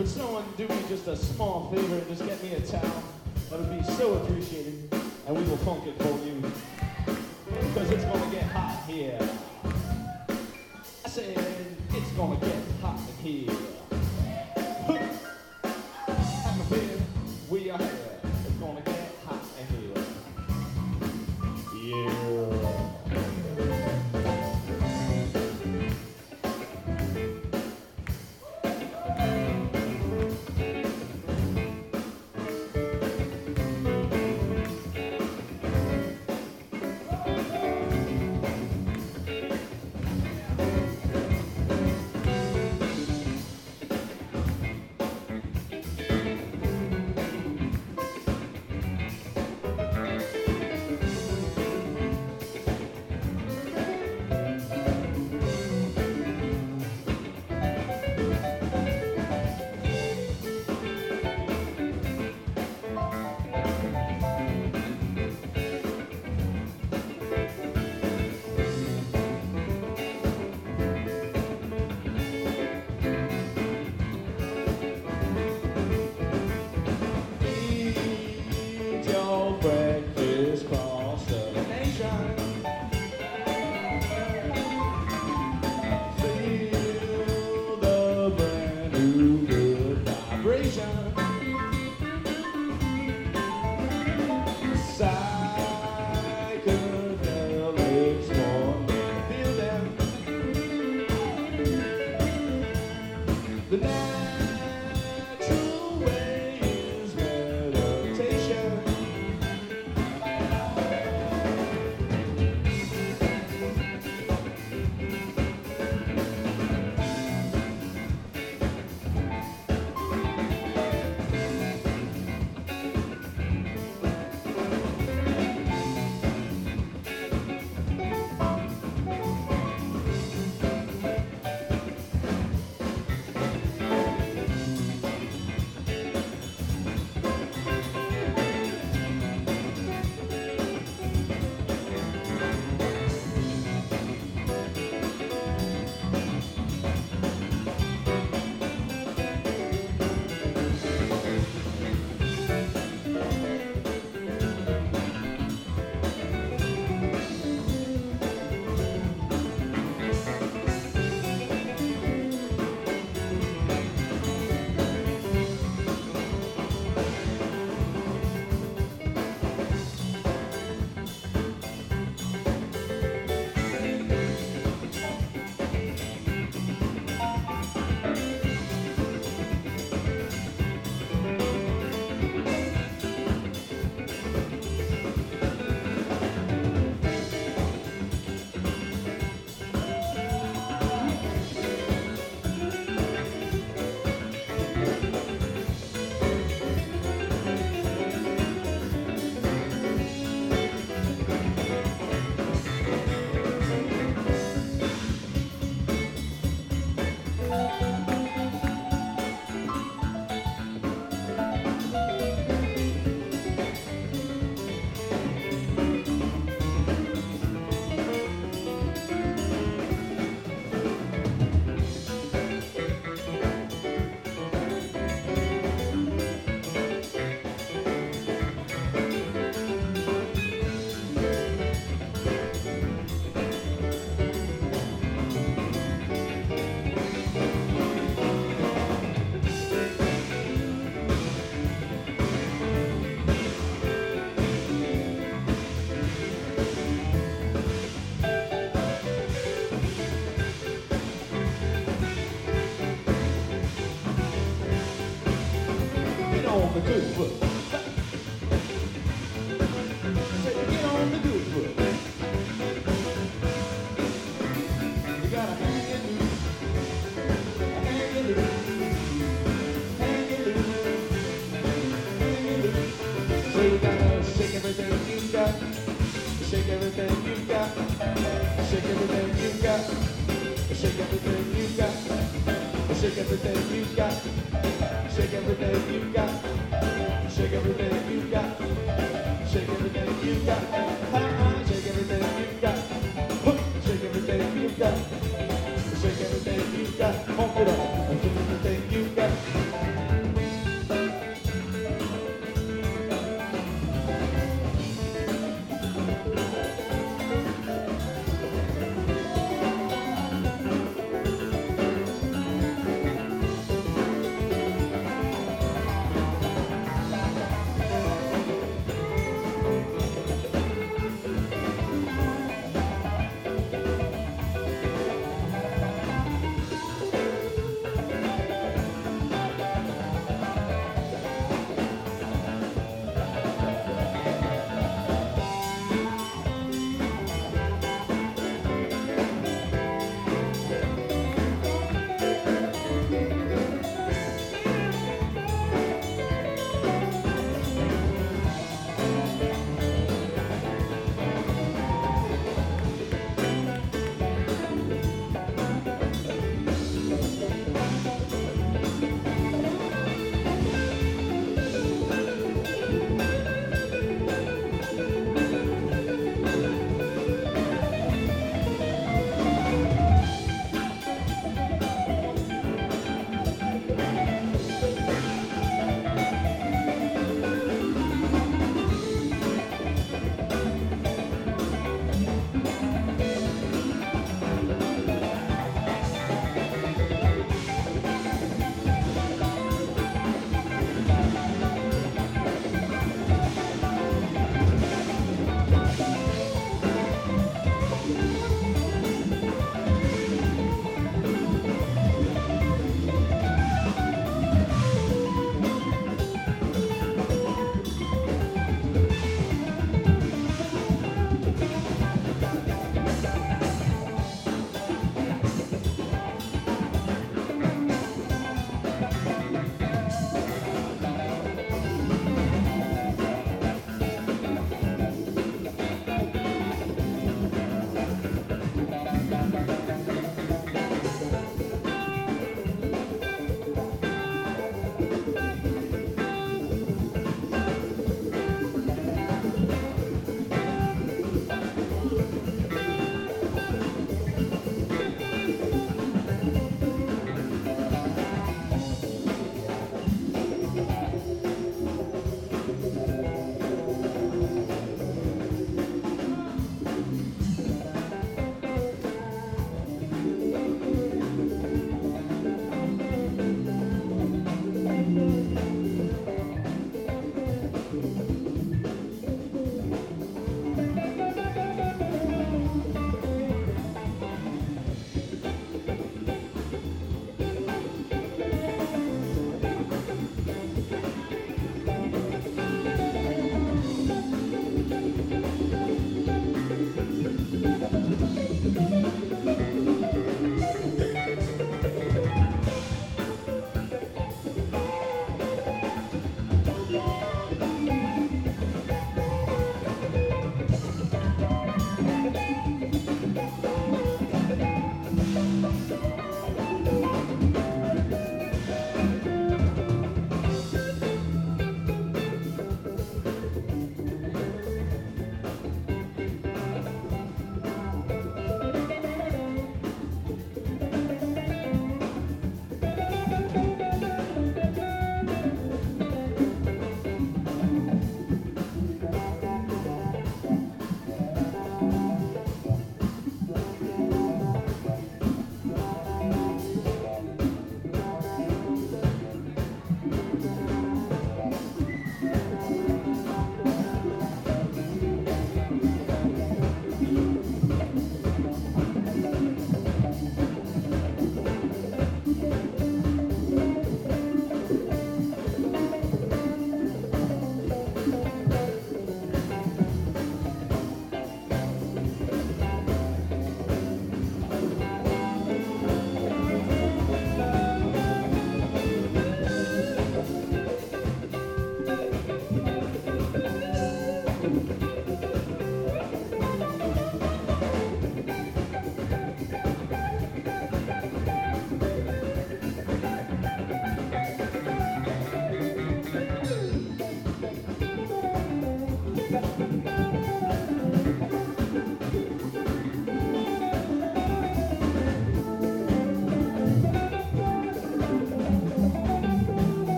would someone do me just a small favor and just get me a towel, that would be so appreciated. And we will funk it for you. Because it's gonna get hot here. I said, it's gonna get hot in here. Have a beer, we are here. It's gonna get hot in here. Yeah. Breakfast across the nation. Feel the brand new good vibration. Psychedelics for me. Feel them. The natural way is meditation. On the good foot. Get on the good foot. You gotta hang it loose. Hang it loose. Hang it loose. Hang it loose. So you gotta shake everything you got. Shake everything you got. Shake everything you got. Shake everything you got. Shake everything you got. Shake everything you got. Shake everything you got. Shake everything you got. Shake everything you got. Shake everything you got. Shake everything you got. Pump it